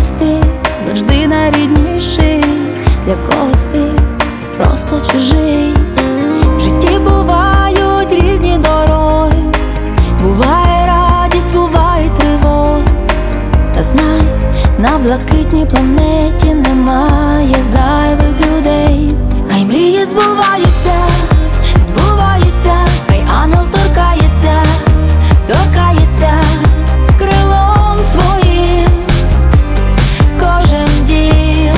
когось ти завжди найрідніший, для когось ти просто чужий. В житті бувають різні дороги, буває радість, бувають тривоги. Та знай, на блакитній планеті немає зайвих людей. Хай мрії збуваються, збуваються, хай ангел торкається, торкається крилом своїм кожен дім.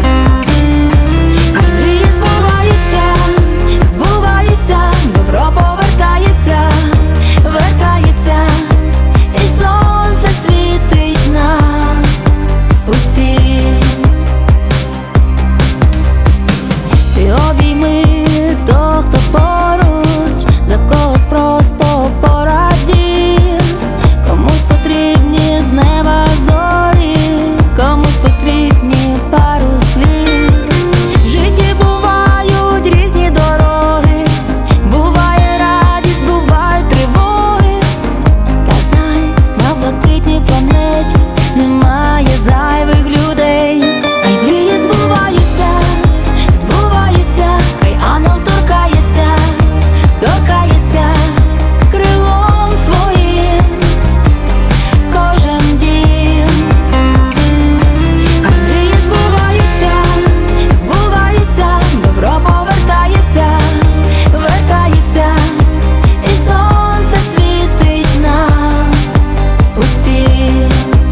Хай мрії збуваються, збуваються, добро повертається, вертається, і сонце світить нам усім. Ти обійми того, хто поруч, за когось просто порадів. Комусь потрібні з неба зорі, комусь потрібні пару слів. В житті бувають різні дороги, буває радість, бувають тривоги. Та знай, на блакитній планеті немає зайвих людей. Хай мрії збуваються, збуваються, хай ангел торкається, торкається крилом своїм кожен дім. Хай мрії збуваються, збуваються, добро повертається, вертається, і сонце світить нам усім.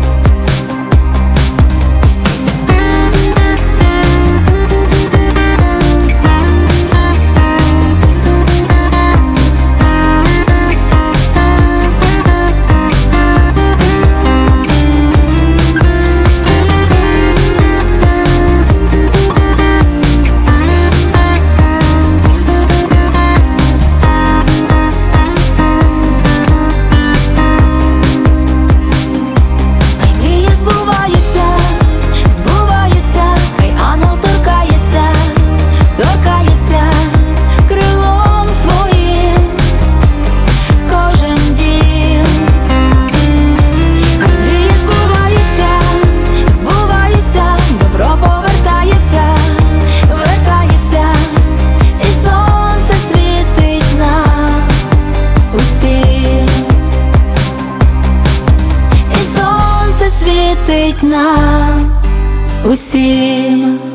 Хай мрії збуваються, збуваються, хай ангел торкається, торкається крилом своїм кожен дім. Хай мрії збуваються, збуваються, добро повертається, вертається, і сонце світить нам усім. І сонце світить нам усім.